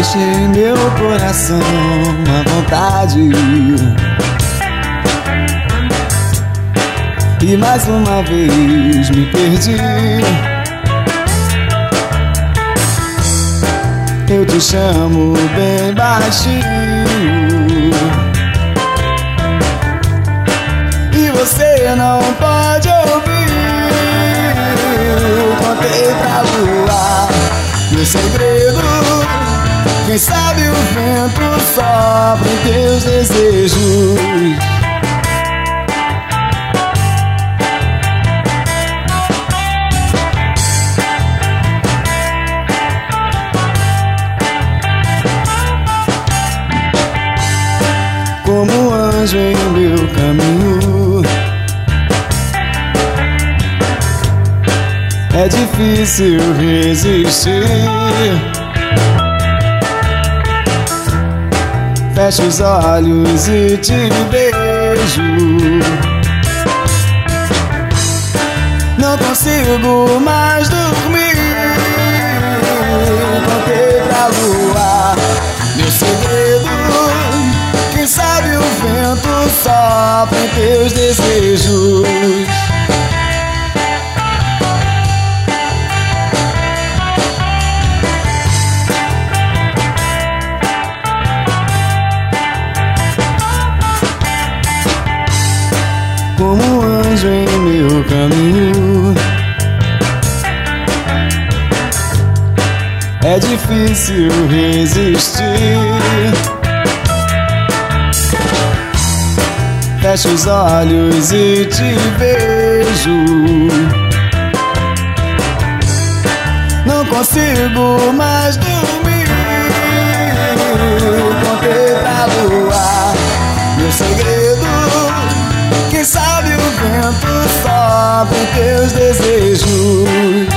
deixe meu coração à vontade. E mais uma vez me perdi. Eu te chamo bem baixinho e você não pode ouvir. Contei pra lua meu segredo. Quem sabe o vento sopra em teus desejos. Como um anjo em meu caminho, é difícil resistir. Fecho os olhos e te beijo. Não consigo mais dormir. Contei pra lua meu segredo. Quem sabe o vento sopra em teus desejos. Como um anjo em meu caminho, é difícil resistir. Fecho os olhos e te vejo. Não consigo mais dormir. Contei pra lua meu segredo. Quem sabe o vento sopra em teus desejos.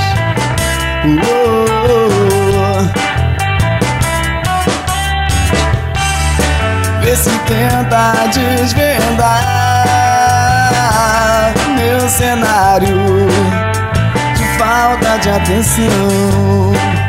Vê se tenta desvendar meu cenário de falta de atenção.